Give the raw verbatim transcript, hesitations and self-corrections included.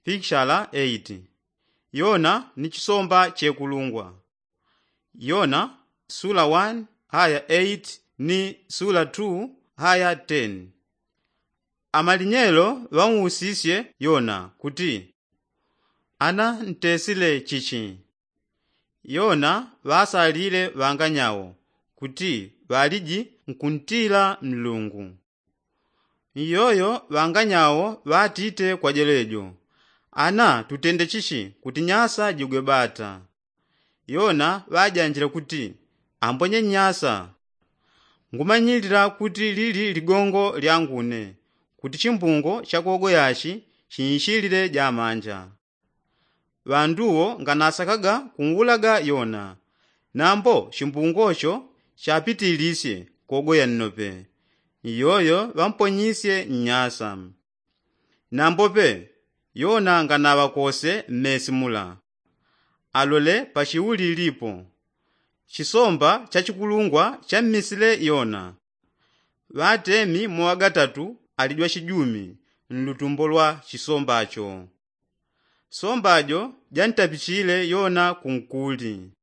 Picture eight. Yona ni chisomba chekulungwa. Yona sura one haya eight ni sura two haya ten. Amalinyelo wamuusisye Yona kuti ana ntesile chichi. Yona wasalile wanganyawo kuti waliji nkuntila Mlungu. Iyoyo wanganyawo watite kwa jelejo. Ana tutende chichi kuti nyasa jigwe bata. Yona wajanjira kuti ambonye nyasa. Ngumanyilira kuti lili ligongo lyangune kuti chimbungo chakogo yachi chinyishilire jamanja. Wanduwo nganasakaga kungulaga Yona. Nambo chimbungocho chapitilisye kogo ya nnope. Iyoyo wamponyisye nyasa. Nambope Yona nganawa kose mmesimula. Alole pachiuli lipo. Chisomba chachikulungwa chammisile Yona. Watemi mwa gatatu alijwa chijumi nlutumbo lwa chisombacho. Sombajo jantapichile Yona kunkuli.